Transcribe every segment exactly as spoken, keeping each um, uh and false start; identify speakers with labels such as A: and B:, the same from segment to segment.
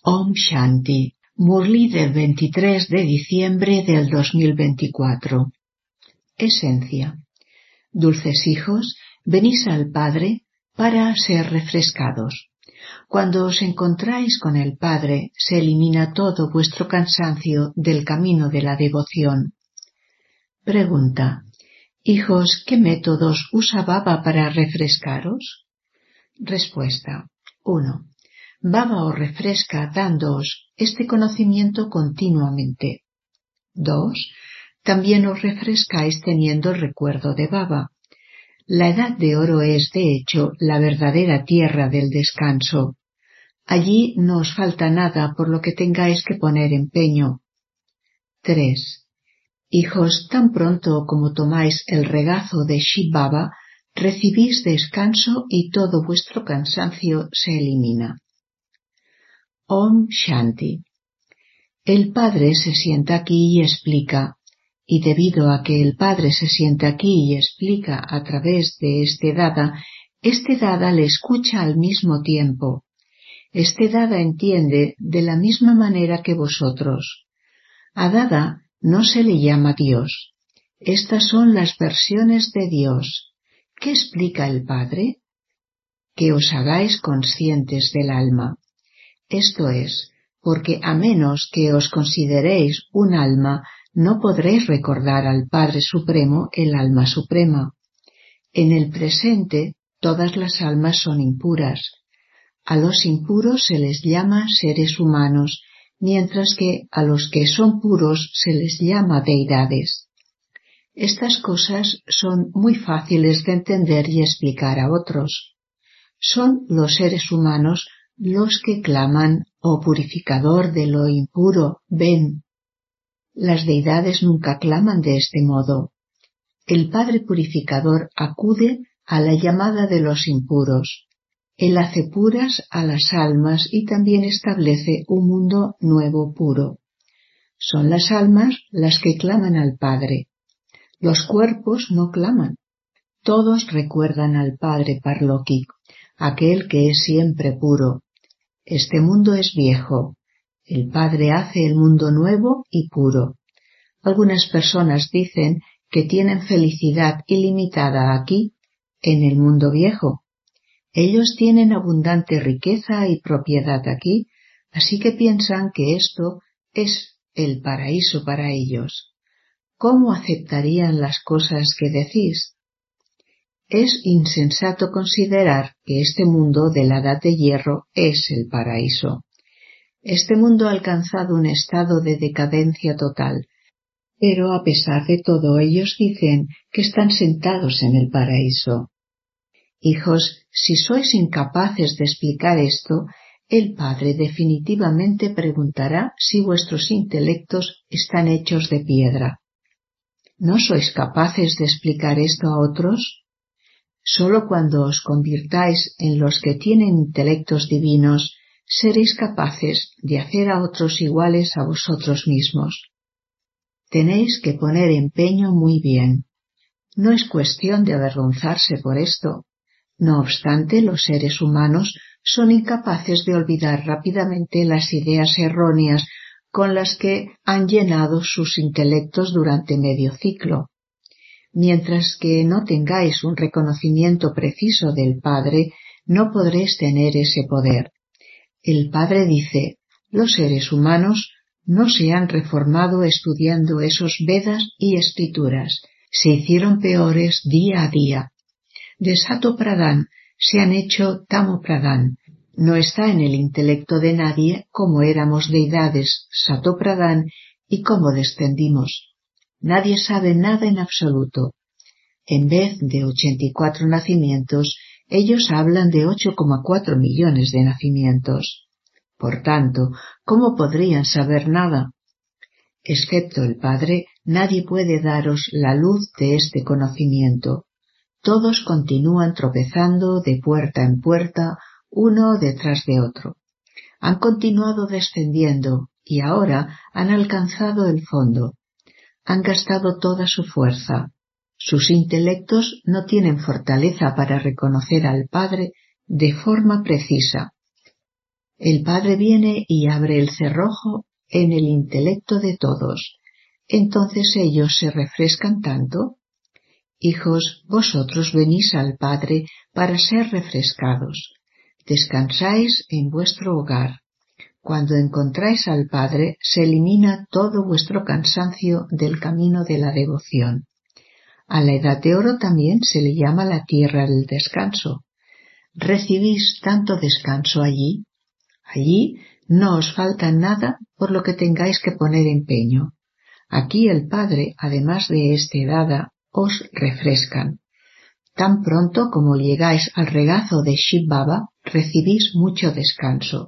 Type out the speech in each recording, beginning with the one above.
A: Om Shanti, Murli del veintitrés de diciembre del dos mil veinticuatro. Esencia. Dulces hijos, venís al Padre para ser refrescados. Cuando os encontráis con el Padre, se elimina todo vuestro cansancio del camino de la devoción. Pregunta. Hijos, ¿qué métodos usa Baba para refrescaros? Respuesta. uno. Baba os refresca dándoos este conocimiento continuamente. dos. También os refrescáis teniendo el recuerdo de Baba. La edad de oro es, de hecho, la verdadera tierra del descanso. Allí no os falta nada por lo que tengáis que poner empeño. tres. Hijos, tan pronto como tomáis el regazo de Shiv Baba, recibís descanso y todo vuestro cansancio se elimina. Om Shanti. El Padre se sienta aquí y explica, y debido a que el Padre se sienta aquí y explica a través de este Dada, este Dada le escucha al mismo tiempo. Este Dada entiende de la misma manera que vosotros. A Dada no se le llama Dios. Estas son las versiones de Dios. ¿Qué explica el Padre? Que os hagáis conscientes del alma. Esto es, porque a menos que os consideréis un alma, no podréis recordar al Padre Supremo, el alma suprema. En el presente, todas las almas son impuras. A los impuros se les llama seres humanos, mientras que a los que son puros se les llama deidades. Estas cosas son muy fáciles de entender y explicar a otros. Son los seres humanos los que claman, oh purificador de lo impuro, ven. Las deidades nunca claman de este modo. El Padre Purificador acude a la llamada de los impuros. Él hace puras a las almas y también establece un mundo nuevo puro. Son las almas las que claman al Padre. Los cuerpos no claman. Todos recuerdan al Padre Parlokik, aquel que es siempre puro. Este mundo es viejo. El Padre hace el mundo nuevo y puro. Algunas personas dicen que tienen felicidad ilimitada aquí, en el mundo viejo. Ellos tienen abundante riqueza y propiedad aquí, así que piensan que esto es el paraíso para ellos. ¿Cómo aceptarían las cosas que decís? Es insensato considerar que este mundo de la edad de hierro es el paraíso. Este mundo ha alcanzado un estado de decadencia total, pero a pesar de todo ellos dicen que están sentados en el paraíso. Hijos, si sois incapaces de explicar esto, el Padre definitivamente preguntará si vuestros intelectos están hechos de piedra. ¿No sois capaces de explicar esto a otros? Solo cuando os convirtáis en los que tienen intelectos divinos, seréis capaces de hacer a otros iguales a vosotros mismos. Tenéis que poner empeño muy bien. No es cuestión de avergonzarse por esto. No obstante, los seres humanos son incapaces de olvidar rápidamente las ideas erróneas con las que han llenado sus intelectos durante medio ciclo. Mientras que no tengáis un reconocimiento preciso del Padre, no podréis tener ese poder. El Padre dice, los seres humanos no se han reformado estudiando esos Vedas y escrituras, se hicieron peores día a día. De Sato Pradhan se han hecho Tamo Pradhan. No está en el intelecto de nadie cómo éramos deidades Sato Pradhan y cómo descendimos. Nadie sabe nada en absoluto. En vez de ochenta y cuatro nacimientos, ellos hablan de ocho coma cuatro millones de nacimientos. Por tanto, ¿cómo podrían saber nada? Excepto el Padre, nadie puede daros la luz de este conocimiento. Todos continúan tropezando de puerta en puerta, uno detrás de otro. Han continuado descendiendo y ahora han alcanzado el fondo. Han gastado toda su fuerza. Sus intelectos no tienen fortaleza para reconocer al Padre de forma precisa. El Padre viene y abre el cerrojo en el intelecto de todos. Entonces ellos se refrescan tanto. Hijos, vosotros venís al Padre para ser refrescados. Descansáis en vuestro hogar. Cuando encontráis al Padre, se elimina todo vuestro cansancio del camino de la devoción. A la edad de oro también se le llama la tierra del descanso. ¿Recibís tanto descanso allí? Allí no os falta nada por lo que tengáis que poner empeño. Aquí el Padre, además de este dada, os refrescan. Tan pronto como llegáis al regazo de Shiv Baba, recibís mucho descanso.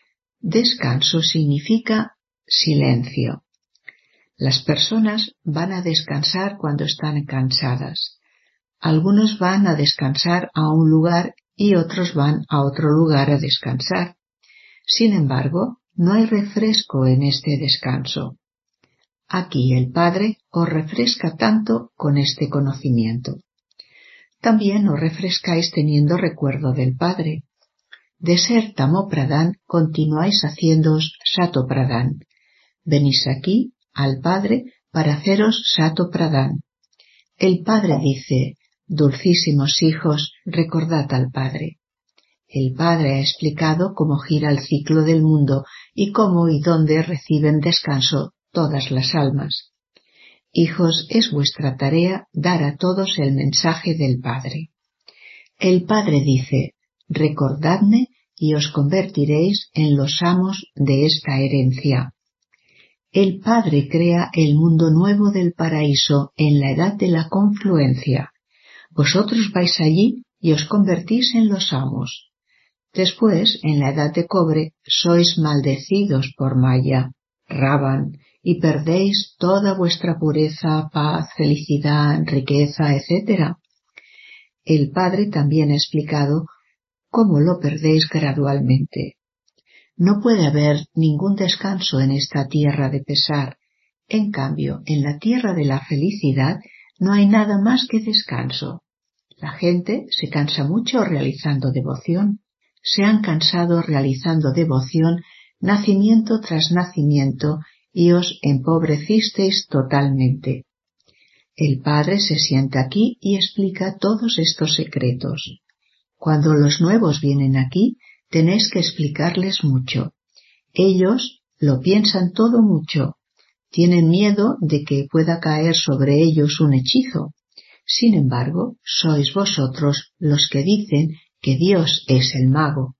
A: Descanso significa silencio. Las personas van a descansar cuando están cansadas. Algunos van a descansar a un lugar y otros van a otro lugar a descansar. Sin embargo, no hay refresco en este descanso. Aquí el Padre os refresca tanto con este conocimiento. También os refrescáis teniendo recuerdo del Padre. De ser Tamo Pradhan, continuáis haciéndoos Sato Pradhan. Venís aquí, al Padre, para haceros Sato Pradhan. El Padre dice, dulcísimos hijos, recordad al Padre. El Padre ha explicado cómo gira el ciclo del mundo y cómo y dónde reciben descanso todas las almas. Hijos, es vuestra tarea dar a todos el mensaje del Padre. El Padre dice, recordadme y os convertiréis en los amos de esta herencia. El Padre crea el mundo nuevo del paraíso en la edad de la confluencia. Vosotros vais allí y os convertís en los amos. Después, en la edad de cobre, sois maldecidos por Maya, Ravan, y perdéis toda vuestra pureza, paz, felicidad, riqueza, etcétera. El Padre también ha explicado cómo lo perdéis gradualmente. No puede haber ningún descanso en esta tierra de pesar. En cambio, en la tierra de la felicidad no hay nada más que descanso. La gente se cansa mucho realizando devoción. Se han cansado realizando devoción nacimiento tras nacimiento y os empobrecisteis totalmente. El Padre se sienta aquí y explica todos estos secretos. Cuando los nuevos vienen aquí, tenéis que explicarles mucho. Ellos lo piensan todo mucho. Tienen miedo de que pueda caer sobre ellos un hechizo. Sin embargo, sois vosotros los que dicen que Dios es el mago.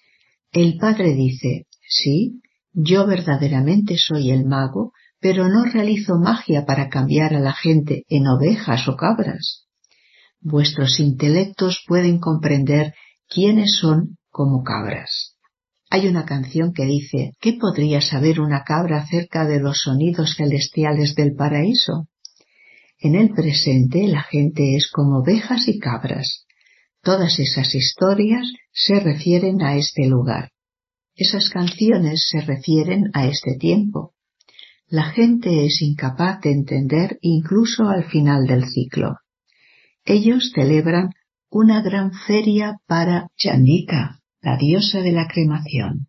A: El Padre dice, sí, yo verdaderamente soy el mago, pero no realizo magia para cambiar a la gente en ovejas o cabras. Vuestros intelectos pueden comprender quiénes son como cabras. Hay una canción que dice, ¿qué podría saber una cabra acerca de los sonidos celestiales del paraíso? En el presente la gente es como ovejas y cabras. Todas esas historias se refieren a este lugar. Esas canciones se refieren a este tiempo. La gente es incapaz de entender incluso al final del ciclo. Ellos celebran una gran feria para Chandika, la diosa de la cremación.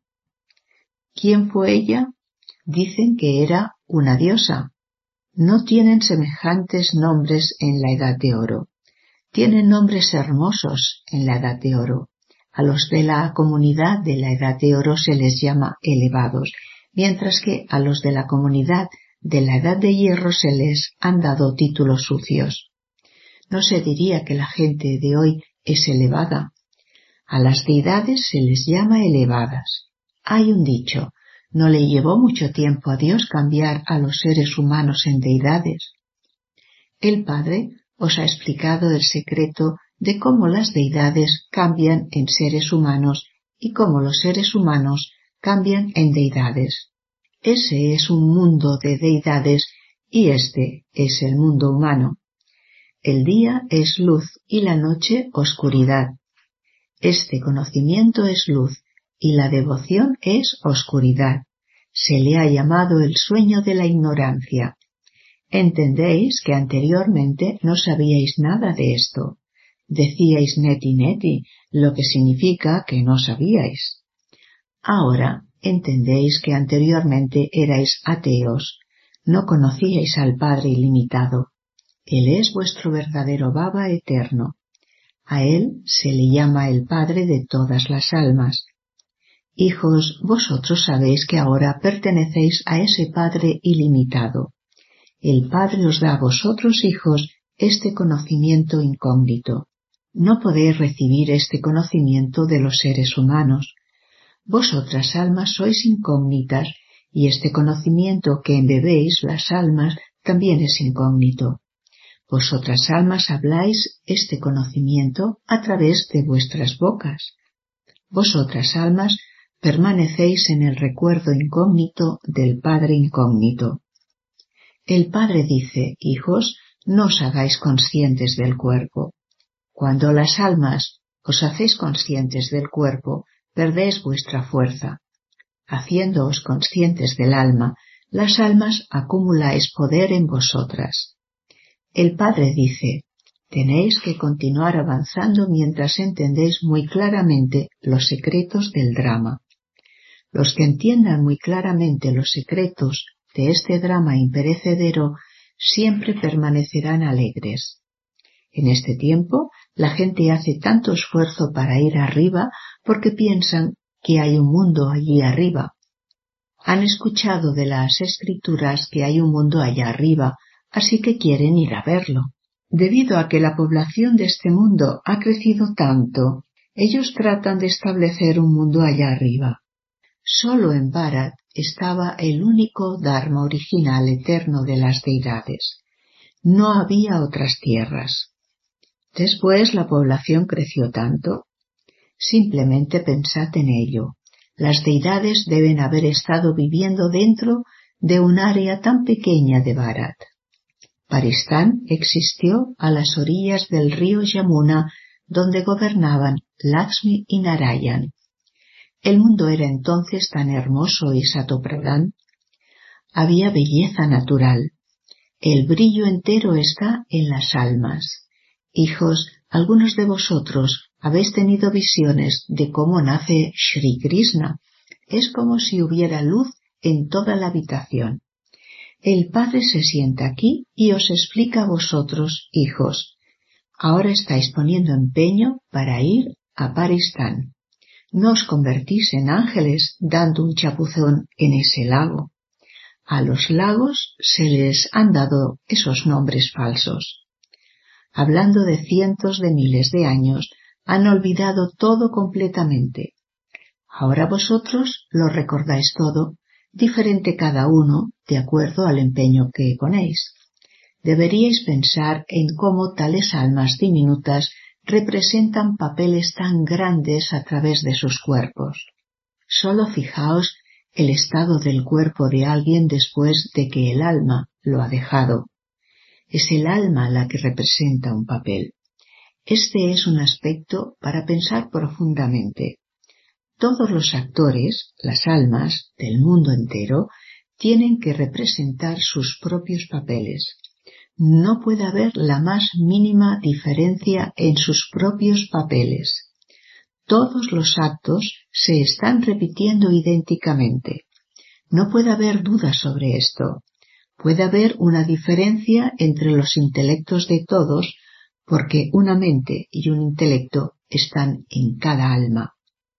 A: ¿Quién fue ella? Dicen que era una diosa. No tienen semejantes nombres en la Edad de Oro. Tienen nombres hermosos en la Edad de Oro. A los de la comunidad de la Edad de Oro se les llama elevados, mientras que a los de la comunidad de la Edad de Hierro se les han dado títulos sucios. No se diría que la gente de hoy es elevada. A las deidades se les llama elevadas. Hay un dicho, no le llevó mucho tiempo a Dios cambiar a los seres humanos en deidades. El Padre os ha explicado el secreto de cómo las deidades cambian en seres humanos y cómo los seres humanos cambian en deidades. Ese es un mundo de deidades y este es el mundo humano. El día es luz y la noche oscuridad. Este conocimiento es luz y la devoción es oscuridad. Se le ha llamado el sueño de la ignorancia. Entendéis que anteriormente no sabíais nada de esto. Decíais neti neti, lo que significa que no sabíais. Ahora entendéis que anteriormente erais ateos, no conocíais al Padre ilimitado. Él es vuestro verdadero Baba eterno. A Él se le llama el Padre de todas las almas. Hijos, vosotros sabéis que ahora pertenecéis a ese Padre ilimitado. El Padre os da a vosotros, hijos, este conocimiento incógnito. No podéis recibir este conocimiento de los seres humanos. Vosotras almas sois incógnitas, y este conocimiento que embebéis las almas también es incógnito. Vosotras almas habláis este conocimiento a través de vuestras bocas. Vosotras almas permanecéis en el recuerdo incógnito del Padre incógnito. El Padre dice, hijos, no os hagáis conscientes del cuerpo. Cuando las almas os hacéis conscientes del cuerpo, perdéis vuestra fuerza. Haciéndoos conscientes del alma, las almas acumuláis poder en vosotras. El Padre dice, tenéis que continuar avanzando mientras entendéis muy claramente los secretos del drama. Los que entiendan muy claramente los secretos de este drama imperecedero siempre permanecerán alegres. En este tiempo, la gente hace tanto esfuerzo para ir arriba porque piensan que hay un mundo allí arriba. Han escuchado de las escrituras que hay un mundo allá arriba, así que quieren ir a verlo. Debido a que la población de este mundo ha crecido tanto, ellos tratan de establecer un mundo allá arriba. Solo en Bharat estaba el único Dharma original eterno de las deidades. No había otras tierras. Después la población creció tanto. Simplemente pensad en ello. Las deidades deben haber estado viviendo dentro de un área tan pequeña de Bharat. Paristán existió a las orillas del río Yamuna, donde gobernaban Lakshmi y Narayan. El mundo era entonces tan hermoso y satopradán. Había belleza natural. El brillo entero está en las almas. Hijos, algunos de vosotros habéis tenido visiones de cómo nace Shri Krishna. Es como si hubiera luz en toda la habitación. El Padre se sienta aquí y os explica a vosotros, hijos. Ahora estáis poniendo empeño para ir a Paristán. No os convertís en ángeles dando un chapuzón en ese lago. A los lagos se les han dado esos nombres falsos. Hablando de cientos de miles de años, han olvidado todo completamente. Ahora vosotros lo recordáis todo, diferente cada uno de acuerdo al empeño que ponéis. Deberíais pensar en cómo tales almas diminutas representan papeles tan grandes a través de sus cuerpos. Solo fijaos el estado del cuerpo de alguien después de que el alma lo ha dejado. Es el alma la que representa un papel. Este es un aspecto para pensar profundamente. Todos los actores, las almas del mundo entero, tienen que representar sus propios papeles. No puede haber la más mínima diferencia en sus propios papeles. Todos los actos se están repitiendo idénticamente. No puede haber duda sobre esto. Puede haber una diferencia entre los intelectos de todos, porque una mente y un intelecto están en cada alma.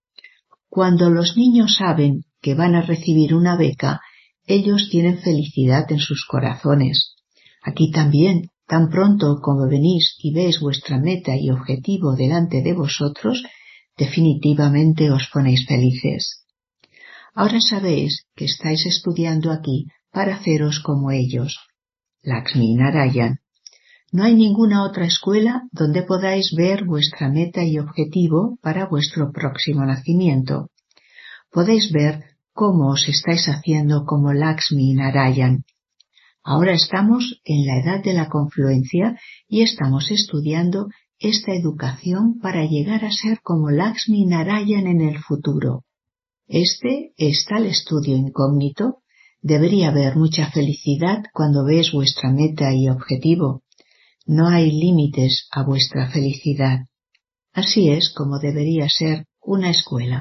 A: Cuando los niños saben que van a recibir una beca, ellos tienen felicidad en sus corazones. Aquí también, tan pronto como venís y veis vuestra meta y objetivo delante de vosotros, definitivamente os ponéis felices. Ahora sabéis que estáis estudiando aquí para haceros como ellos, Lakshmi y Narayan. No hay ninguna otra escuela donde podáis ver vuestra meta y objetivo para vuestro próximo nacimiento. Podéis ver cómo os estáis haciendo como Lakshmi y Narayan. Ahora estamos en la edad de la confluencia y estamos estudiando esta educación para llegar a ser como Lakshmi y Narayan en el futuro. Este es tal estudio incógnito. Debería haber mucha felicidad cuando ves vuestra meta y objetivo. No hay límites a vuestra felicidad. Así es como debería ser una escuela.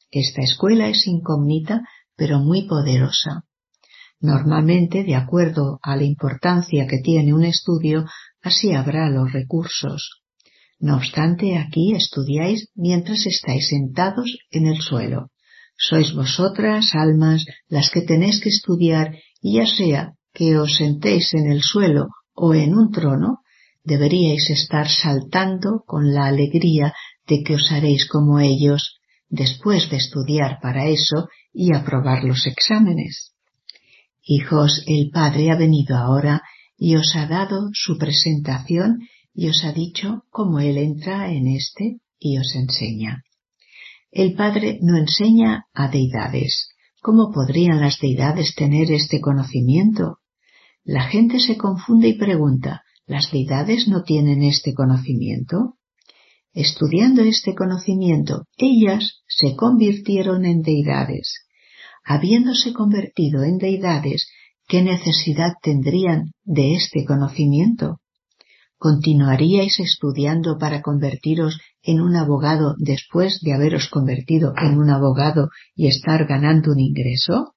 A: Esta escuela es incógnita, pero muy poderosa. Normalmente, de acuerdo a la importancia que tiene un estudio, así habrá los recursos. No obstante, aquí estudiáis mientras estáis sentados en el suelo. Sois vosotras, almas, las que tenéis que estudiar, y ya sea que os sentéis en el suelo o en un trono, deberíais estar saltando con la alegría de que os haréis como ellos, después de estudiar para eso y aprobar los exámenes. Hijos, el Padre ha venido ahora y os ha dado su presentación y os ha dicho cómo Él entra en este y os enseña. El Padre no enseña a deidades. ¿Cómo podrían las deidades tener este conocimiento? La gente se confunde y pregunta, ¿las deidades no tienen este conocimiento? Estudiando este conocimiento, ellas se convirtieron en deidades. Habiéndose convertido en deidades, ¿qué necesidad tendrían de este conocimiento? ¿Continuaríais estudiando para convertiros en un abogado después de haberos convertido en un abogado y estar ganando un ingreso?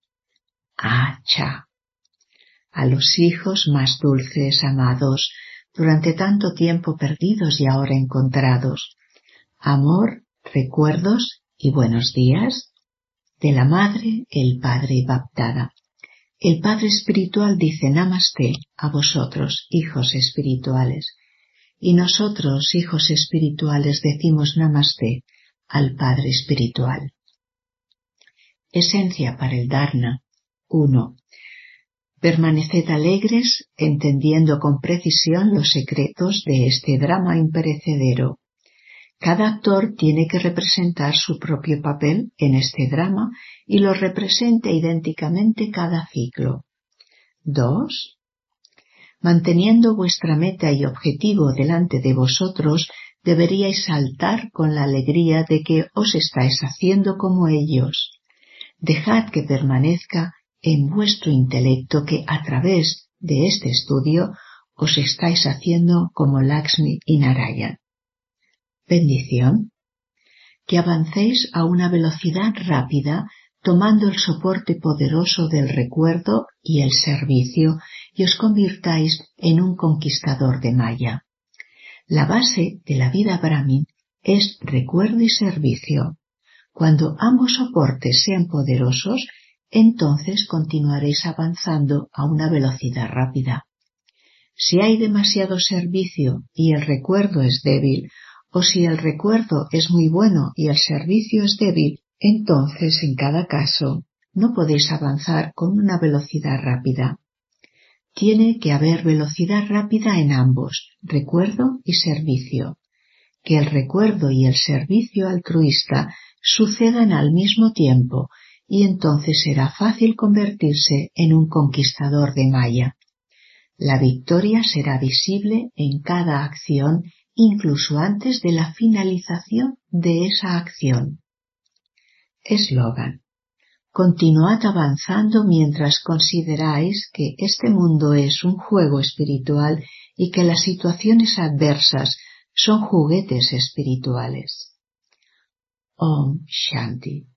A: ¡Acha! A los hijos más dulces, amados, durante tanto tiempo perdidos y ahora encontrados. Amor, recuerdos y buenos días. De la Madre, el Padre Baptada. El Padre Espiritual dice Namaste a vosotros, hijos espirituales. Y nosotros, hijos espirituales, decimos Namaste al Padre Espiritual. Esencia para el Dharna. uno. Permaneced alegres, entendiendo con precisión los secretos de este drama imperecedero. Cada actor tiene que representar su propio papel en este drama y lo representa idénticamente cada ciclo. dos. Manteniendo vuestra meta y objetivo delante de vosotros, deberíais saltar con la alegría de que os estáis haciendo como ellos. Dejad que permanezca en vuestro intelecto que a través de este estudio os estáis haciendo como Lakshmi y Narayan. Bendición. Que avancéis a una velocidad rápida, tomando el soporte poderoso del recuerdo y el servicio, y os convirtáis en un conquistador de Maya. La base de la vida Brahmin es recuerdo y servicio. Cuando ambos soportes sean poderosos, entonces continuaréis avanzando a una velocidad rápida. Si hay demasiado servicio y el recuerdo es débil, o si el recuerdo es muy bueno y el servicio es débil, entonces en cada caso no podéis avanzar con una velocidad rápida. Tiene que haber velocidad rápida en ambos, recuerdo y servicio. Que el recuerdo y el servicio altruista sucedan al mismo tiempo, y entonces será fácil convertirse en un conquistador de Maya. La victoria será visible en cada acción, incluso antes de la finalización de esa acción. Eslogan. Continuad avanzando mientras consideráis que este mundo es un juego espiritual y que las situaciones adversas son juguetes espirituales. Om Shanti.